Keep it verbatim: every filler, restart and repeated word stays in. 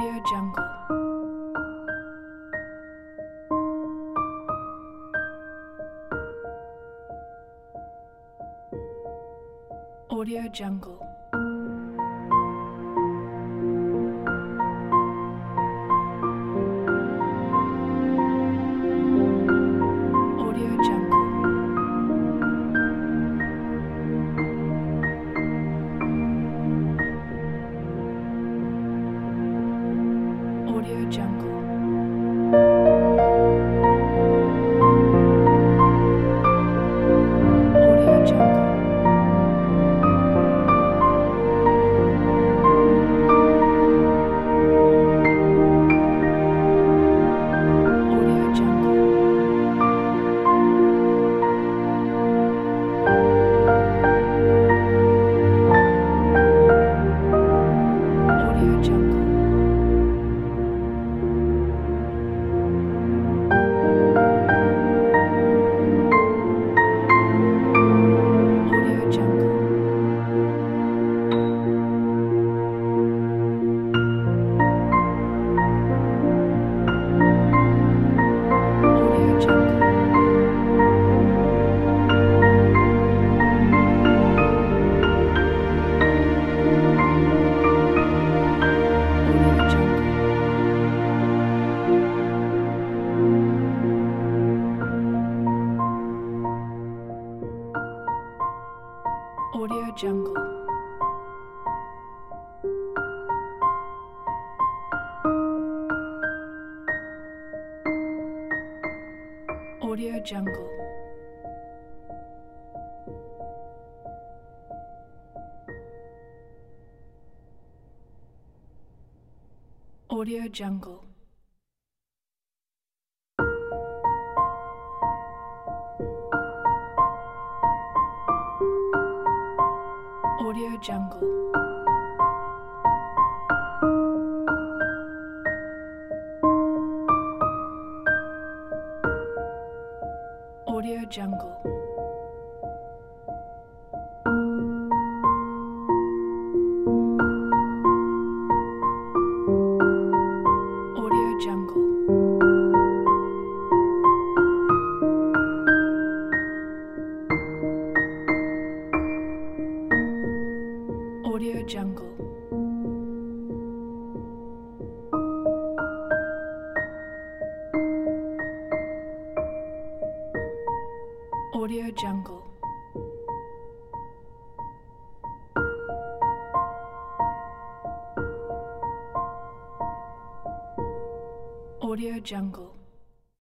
Audio Jungle. Audio Jungle. Audio Jungle. Audio Jungle. Audio Jungle. Audio Jungle. Audio Jungle. Audio Jungle. Audio Jungle. Audio Jungle. Audio Jungle. Audio Jungle. Audio Jungle. Audio Jungle. Audio Jungle. Audio Jungle. Audio Jungle. Audio Jungle. Audio Jungle.